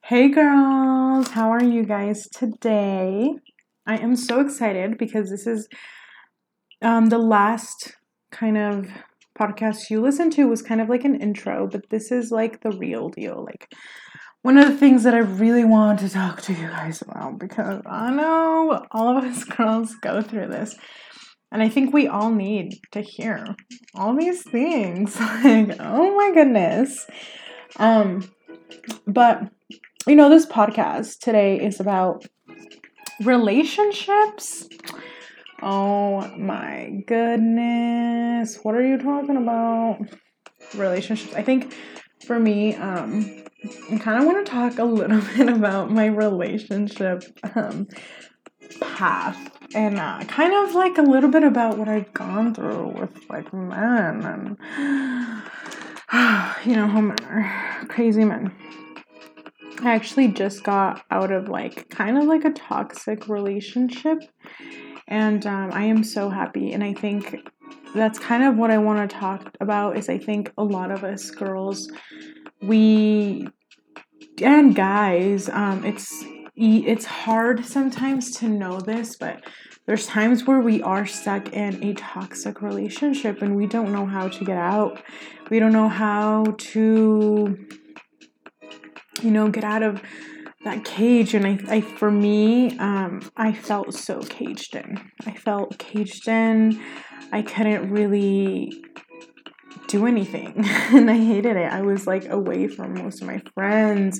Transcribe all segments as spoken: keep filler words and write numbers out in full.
Hey girls, how are you guys today? I am so excited because this is um, the last kind of podcast you listened to was kind of like an intro, but this is like the real deal. Like one of the things that I really want to talk to you guys about because I know all of us girls go through this. And I think we all need to hear all these things. Like, oh my goodness. Um, but you know, this podcast today is about relationships. Oh my goodness. What are you talking about? Relationships. I think for me, um, I kind of want to talk a little bit about my relationship um, path and uh, kind of like a little bit about what I've gone through with like men and, you know, how men are crazy men. I actually just got out of like kind of like a toxic relationship, and um, I am so happy. And I think that's kind of what I want to talk about is I think a lot of us girls, we and guys, um, it's it's hard sometimes to know this, but there's times where we are stuck in a toxic relationship and we don't know how to get out. We don't know how to, you know, get out of that cage. And I, I for me, um, I felt so caged in. I felt caged in. I couldn't really do anything. And I hated it. I was like away from most of my friends.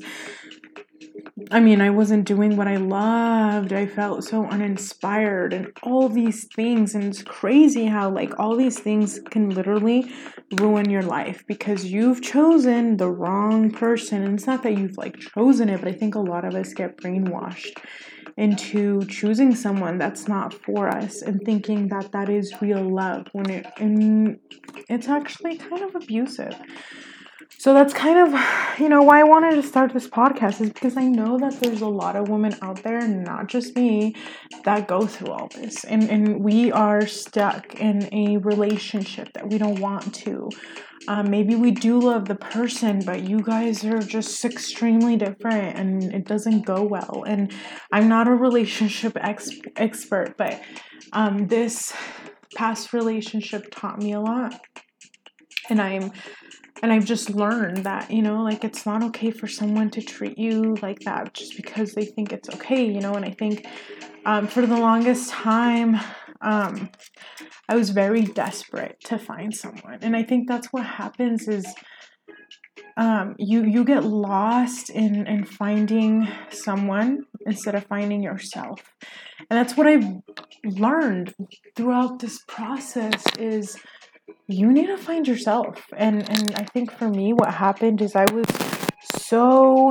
I mean, I wasn't doing what I loved. I felt so uninspired and all these things. And it's crazy how, like, all these things can literally ruin your life because you've chosen the wrong person. And it's not that you've, like, chosen it, but I think a lot of us get brainwashed into choosing someone that's not for us and thinking that that is real love when it and it's actually kind of abusive. So that's kind of, you know, why I wanted to start this podcast is because I know that there's a lot of women out there, not just me, that go through all this. And, and we are stuck in a relationship that we don't want to. Um, maybe we do love the person, but you guys are just extremely different and it doesn't go well. And I'm not a relationship ex- expert, but um, this past relationship taught me a lot. And I'm And I've just learned that, you know, like it's not okay for someone to treat you like that just because they think it's okay, you know. And I think um, for the longest time, um, I was very desperate to find someone. And I think that's what happens is um, you, you get lost in, in finding someone instead of finding yourself. And that's what I've learned throughout this process is you need to find yourself. And and I think for me what happened is I was so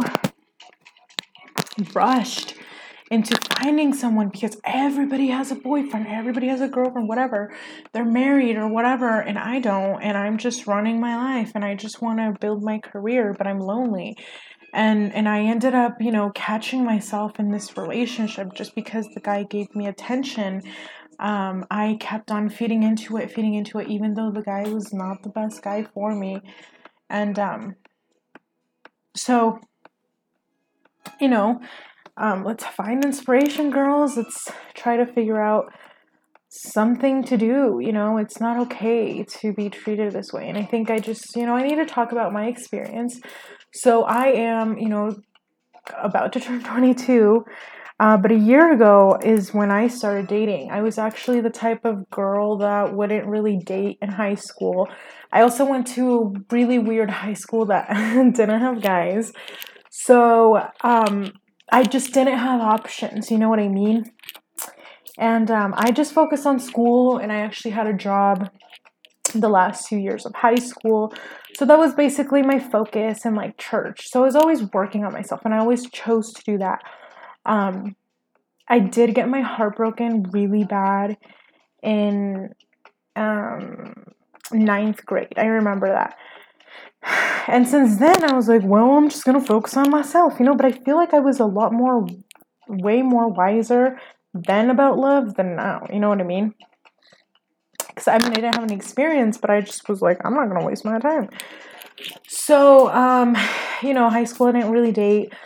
rushed into finding someone because everybody has a boyfriend, everybody has a girlfriend, whatever. They're married or whatever, and I don't, and I'm just running my life and I just want to build my career, but I'm lonely. And and I ended up, you know, catching myself in this relationship just because the guy gave me attention. Um, I kept on feeding into it, feeding into it, even though the guy was not the best guy for me. And um, so, you know, um, let's find inspiration, girls. Let's try to figure out something to do. You know, it's not okay to be treated this way. And I think I just, you know, I need to talk about my experience. So I am, you know, about to turn twenty-two. Uh, but a year ago is when I started dating. I was actually the type of girl that wouldn't really date in high school. I also went to a really weird high school that didn't have guys. So um, I just didn't have options, you know what I mean? And um, I just focused on school, and I actually had a job the last two years of high school. So that was basically my focus and like church. So I was always working on myself, and I always chose to do that. Um, I did get my heart broken really bad in um, ninth grade. I remember that. And since then, I was like, well, I'm just going to focus on myself, you know, but I feel like I was a lot more, way more wiser then about love than now. You know what I mean? Because I mean, I didn't have any experience, but I just was like, I'm not going to waste my time. So, um, you know, high school, I didn't really date.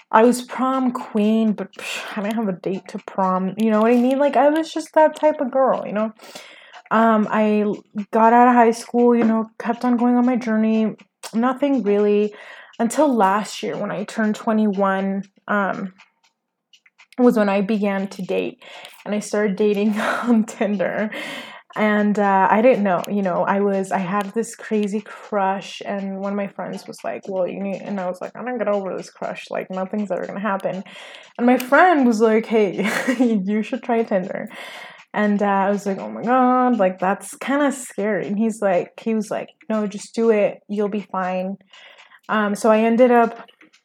I was prom queen, but psh, I didn't have a date to prom. You know what I mean? Like, I was just that type of girl, you know? Um, I got out of high school, you know, kept on going on my journey. Nothing really until last year when I turned twenty-one, um, was when I began to date. And I started dating on Tinder. And uh, I didn't know, you know, I was, I had this crazy crush, and one of my friends was like, well, you need, and I was like, I'm not gonna get over this crush, like, nothing's ever gonna happen. And my friend was like, hey, you should try Tinder. And uh, I was like, oh my God, like, that's kind of scary. And he's like, he was like, no, just do it, you'll be fine. Um, so I ended up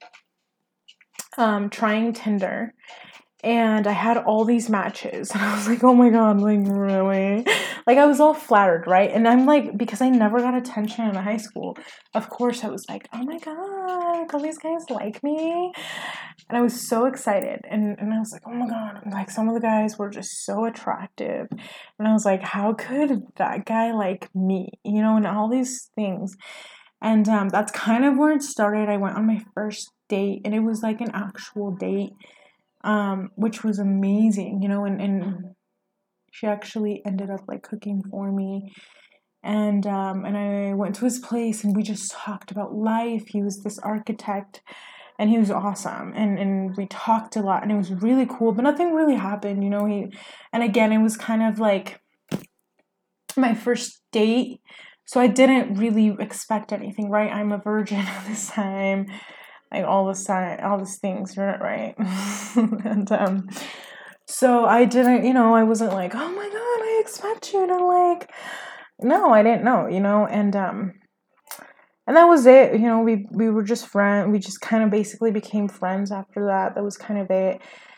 um, trying Tinder. And I had all these matches. And I was like, oh my God, like, really? Like, I was all flattered, right? And I'm like, because I never got attention in high school, of course I was like, oh my God, all these guys like me. And I was so excited. And, and I was like, oh my God. Like, some of the guys were just so attractive. And I was like, how could that guy like me? You know, and all these things. And um, that's kind of where it started. I went on my first date, and it was like an actual date. Um, which was amazing, you know, and, and she actually ended up like cooking for me. And um, and I went to his place, and we just talked about life. He was this architect, and he was awesome. And, and we talked a lot, and it was really cool, but nothing really happened, you know. He, and again, it was kind of like my first date, so I didn't really expect anything, right? I'm a virgin at this time. Like, all the sign, all these things, right? And um, so I didn't, you know, I wasn't like, oh my God, I expect you to like, no, I didn't know, you know, and um, and that was it, you know. We we were just friends. We just kind of basically became friends after that. That was kind of it.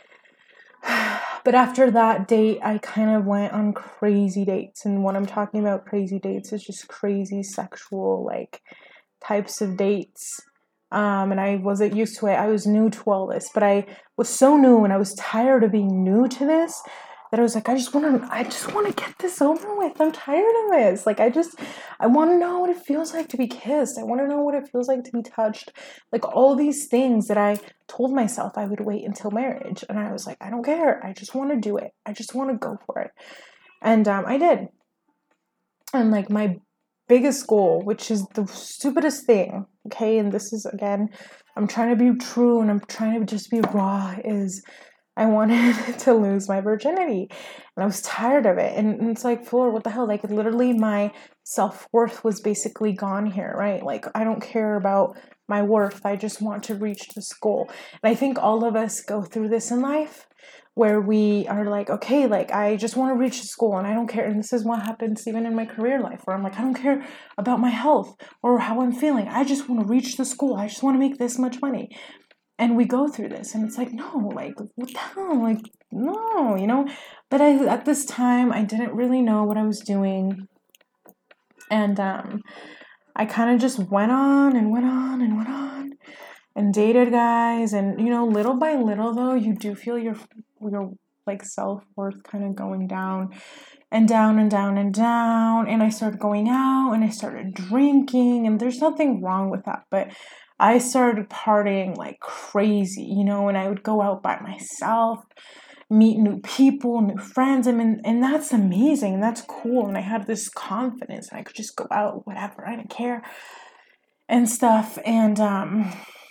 But after that date, I kind of went on crazy dates, and when I'm talking about crazy dates, it's just crazy sexual like types of dates. Um, and I wasn't used to it. I was new to all this, but I was so new, and I was tired of being new to this, that I was like, I just want to, I just want to get this over with. I'm tired of this. Like, I just, I want to know what it feels like to be kissed. I want to know what it feels like to be touched. Like, all these things that I told myself I would wait until marriage. And I was like, I don't care. I just want to do it. I just want to go for it. And um, I did. And like, my biggest goal, which is the stupidest thing, okay, and this is, again, I'm trying to be true, and I'm trying to just be raw, is I wanted to lose my virginity, and I was tired of it. And, and it's like, Flor, what the hell? Like, literally my self-worth was basically gone here, right? Like, I don't care about my worth. I just want to reach this goal. And I think all of us go through this in life, where we are like, okay, like, I just want to reach this goal, and I don't care. And this is what happens even in my career life, where I'm like, I don't care about my health or how I'm feeling. I just want to reach this goal. I just want to make this much money. And we go through this, and it's like, no, like, what the hell? Like, no, you know? But I, at this time, I didn't really know what I was doing. And um, I kind of just went on and went on and went on and dated guys. And, you know, little by little, though, you do feel your, your like, self-worth kind of going down and down and down and down. And I started going out, and I started drinking, and there's nothing wrong with that. But I started partying like crazy, you know, and I would go out by myself, meet new people, new friends. I mean, and that's amazing, and that's cool. And I had this confidence, and I could just go out, whatever, I didn't care and stuff. And um,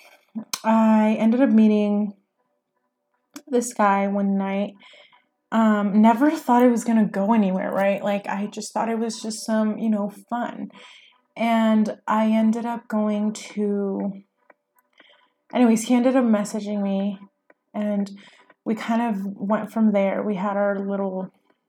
I ended up meeting this guy one night. Um, never thought it was gonna go anywhere, right? Like, I just thought it was just some, you know, fun. And I ended up going to, anyways, he ended up messaging me, and we kind of went from there. We had our little,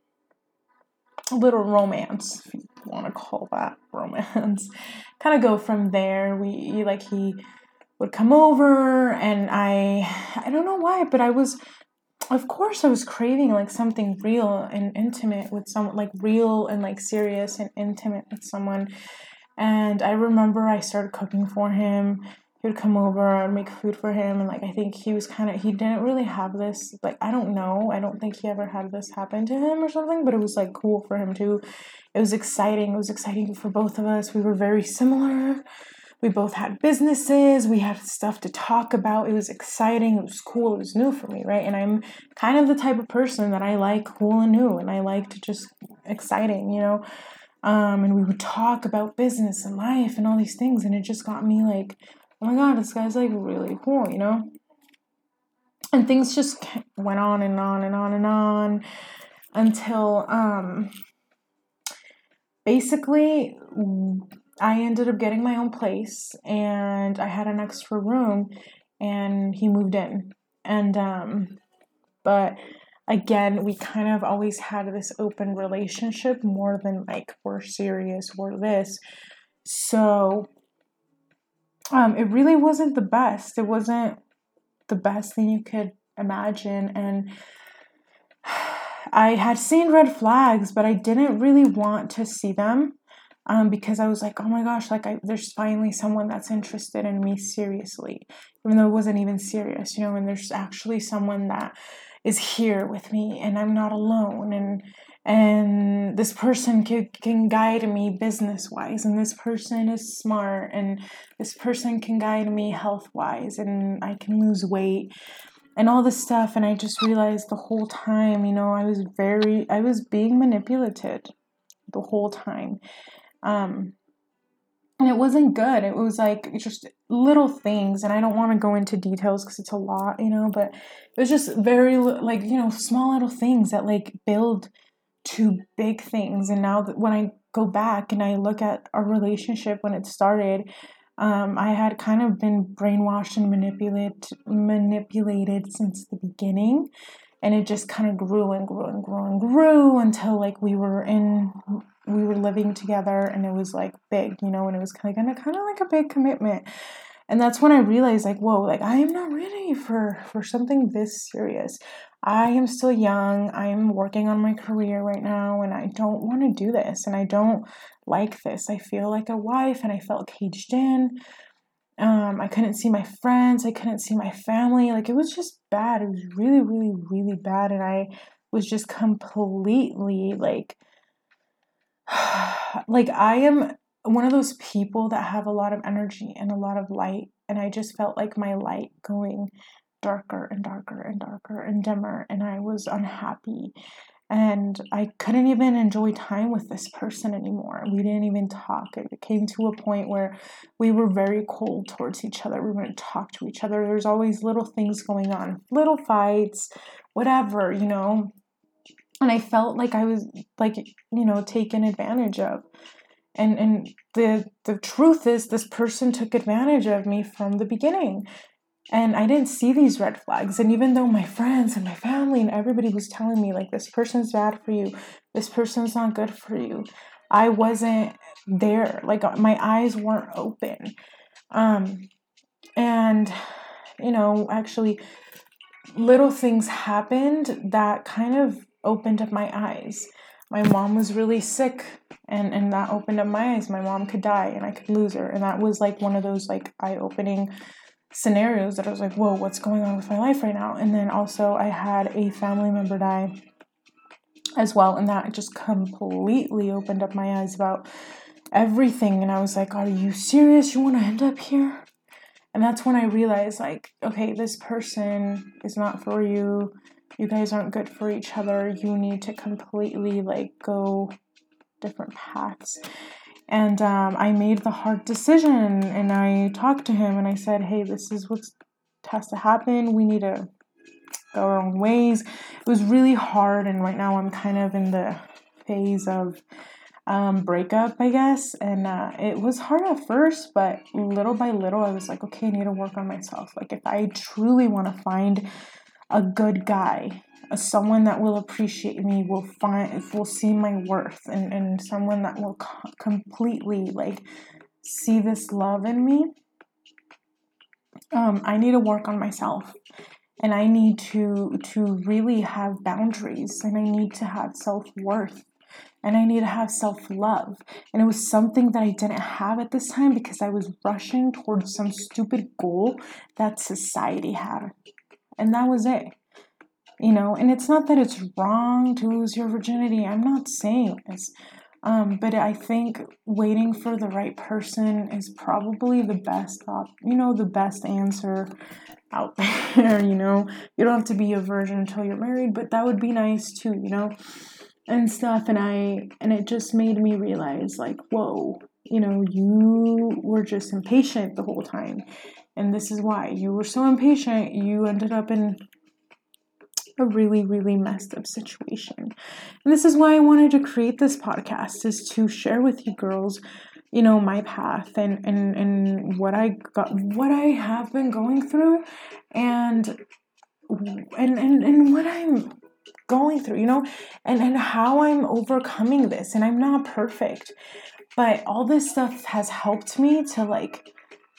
little romance, if you want to call that romance. Kind of go from there. We, like, he would come over, and I, I don't know why, but I was, of course I was craving, like, something real and intimate with someone, like, real and, like, serious and intimate with someone. And I remember I started cooking for him. He would come over, I would make food for him. And, like, I think he was kind of, he didn't really have this, like, I don't know. I don't think he ever had this happen to him or something, but it was, like, cool for him too. It was exciting. It was exciting for both of us. We were very similar. we both had businesses, we had stuff to talk about. It was exciting, it was cool, it was new for me, right? And I'm kind of the type of person that I like cool and new, and I like to just exciting, you know. Um, and we would talk about business and life and all these things, and it just got me like, oh my god, this guy's like really cool, you know. And things just went on and on and on and on until um, basically I ended up getting my own place, and I had an extra room, and he moved in. And um, but again, we kind of always had this open relationship more than like we're serious, we're this. So um, it really wasn't the best. It wasn't the best thing you could imagine. And I had seen red flags, but I didn't really want to see them um, because I was like, oh my gosh, like I, there's finally someone that's interested in me seriously, even though it wasn't even serious, you know, and there's actually someone that is here with me and I'm not alone, and and this person can, can guide me business-wise, and this person is smart, and this person can guide me health-wise, and I can lose weight and all this stuff. And I just realized the whole time, you know, I was very, I was being manipulated the whole time. Um, and it wasn't good. It was like just little things, and I don't want to go into details because it's a lot, you know, but it was just very, like, you know, small little things that like build to big things. And now that when I go back and I look at our relationship when it started, um, I had kind of been brainwashed and manipulated manipulated since the beginning, and it just kind of grew and grew and grew and grew until like we were in we were living together, and it was like big, you know, and it was kind of kind of like a big commitment. And that's when I realized, like, whoa, like I am not ready for for something this serious. I am still young. I am working on my career right now, and I don't want to do this, and I don't like this. I feel like a wife, and I felt caged in. Um, I couldn't see my friends. I couldn't see my family. Like, it was just bad. It was really, really, really bad, and I was just completely like, like I am one of those people that have a lot of energy and a lot of light, and I just felt like my light going darker and darker and darker and dimmer, and I was unhappy, and I couldn't even enjoy time with this person anymore. We didn't even talk. It came to a point where we were very cold towards each other. We wouldn't talk to each other. There's always little things going on, little fights, whatever, you know. And I felt like I was, like, you know, taken advantage of. And and the the truth is, this person took advantage of me from the beginning. And I didn't see these red flags. And even though my friends and my family and everybody was telling me, like, this person's bad for you, this person's not good for you, I wasn't there. Like, my eyes weren't open. Um, and, you know, actually, little things happened that kind of opened up my eyes. My mom was really sick, and, and that opened up my eyes. My mom could die, and I could lose her. And that was, like, one of those, like, eye-opening scenarios that I was like, whoa, what's going on with my life right now? And then also I had a family member die as well, and that just completely opened up my eyes about everything. And I was like, are you serious? You want to end up here? And that's when I realized, like, okay, this person is not for you. You guys aren't good for each other. You need to completely, like, go different paths. And um, I made the hard decision, and I talked to him, and I said, hey, this is what has to happen. We need to go our own ways. It was really hard, and right now I'm kind of in the phase of um, breakup, I guess. And uh, it was hard at first, but little by little, I was like, okay, I need to work on myself. Like, if I truly want to find a good guy, someone that will appreciate me, will find, will see my worth, and, and someone that will co- completely, like, see this love in me, um, I need to work on myself, and I need to to really have boundaries, and I need to have self-worth, and I need to have self-love. And it was something that I didn't have at this time because I was rushing towards some stupid goal that society had, and that was it. You know, and it's not that it's wrong to lose your virginity. I'm not saying this. Um, but I think waiting for the right person is probably the best op- you know, the best answer out there, you know. You don't have to be a virgin until you're married, but that would be nice too, you know, and stuff. And I, and it just made me realize, like, whoa, you know, you were just impatient the whole time. And this is why you were so impatient. You ended up in a really, really messed up situation. And this is why I wanted to create this podcast, is to share with you girls, you know, my path and, and, and what I got, what I have been going through, and, and, and, and what I'm going through, you know, and, and how I'm overcoming this. And I'm not perfect, but all this stuff has helped me to like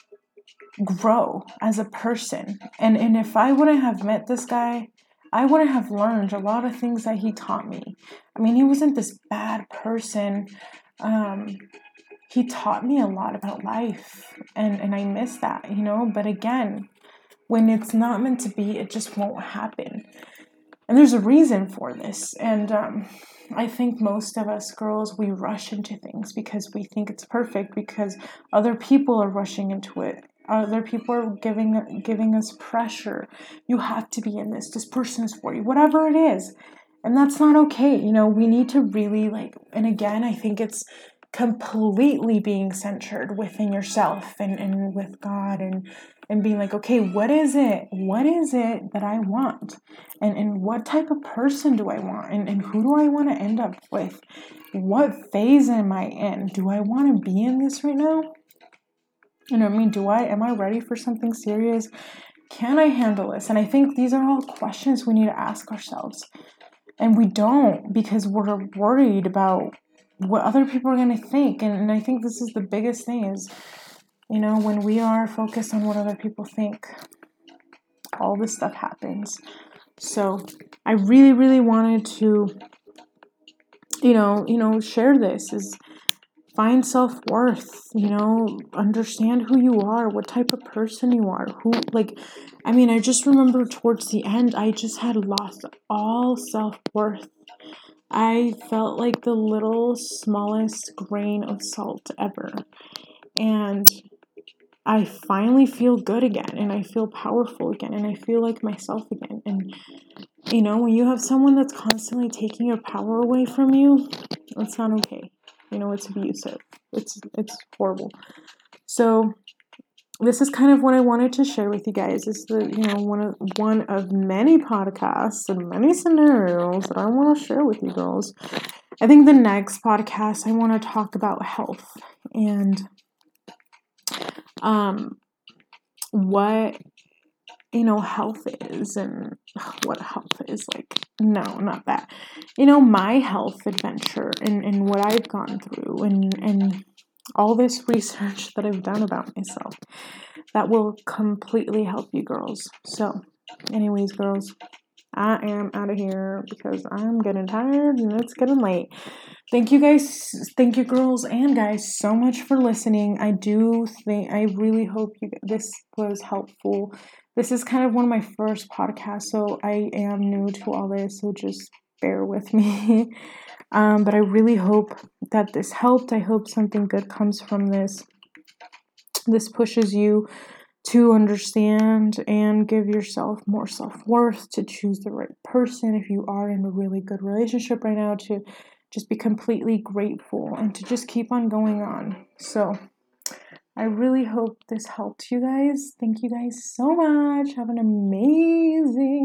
grow as a person. And, and if I wouldn't have met this guy, I wouldn't have learned a lot of things that he taught me. I mean, he wasn't this bad person. Um, he taught me a lot about life, and, and I miss that, you know. But again, when it's not meant to be, it just won't happen. And there's a reason for this. And um, I think most of us girls, we rush into things because we think it's perfect, because other people are rushing into it. Other people are giving giving us pressure. You have to be in this. This person is for you. Whatever it is. And that's not okay. You know, we need to really like, and again, I think it's completely being centered within yourself and, and with God, and and being like, okay, what is it? What is it that I want? And and what type of person do I want? And, and who do I want to end up with? What phase am I in? Do I want to be in this right now? You know what I mean? Do I, am I ready for something serious? Can I handle this? And I think these are all questions we need to ask ourselves. And we don't, because we're worried about what other people are going to think. And, and I think this is the biggest thing is, you know, when we are focused on what other people think, all this stuff happens. So I really, really wanted to, you know, you know, share this, is find self-worth, you know, understand who you are, what type of person you are, who, like, I mean, I just remember towards the end, I just had lost all self-worth. I felt like the little smallest grain of salt ever. And I finally feel good again, and I feel powerful again, and I feel like myself again. And, you know, when you have someone that's constantly taking your power away from you, it's not okay. You know, it's abusive. It's it's horrible. So this is kind of what I wanted to share with you guys. Is the, you know, one of one of many podcasts and many scenarios that I want to share with you girls. I think the next podcast I want to talk about health and um what, you know, health is and what health is like. No, not that. You know, my health adventure and, and what I've gone through, and, and all this research that I've done about myself that will completely help you girls. So anyways, girls, I am out of here because I'm getting tired and it's getting late. Thank you guys, thank you girls and guys so much for listening. I do think, I really hope you this was helpful. This is kind of one of my first podcasts, so I am new to all this, so just bear with me. um, but I really hope that this helped. I hope something good comes from this. This pushes you to understand and give yourself more self-worth, to choose the right person if you are in a really good relationship right now, to just be completely grateful and to just keep on going on. So I really hope this helped you guys. Thank you guys so much. Have an amazing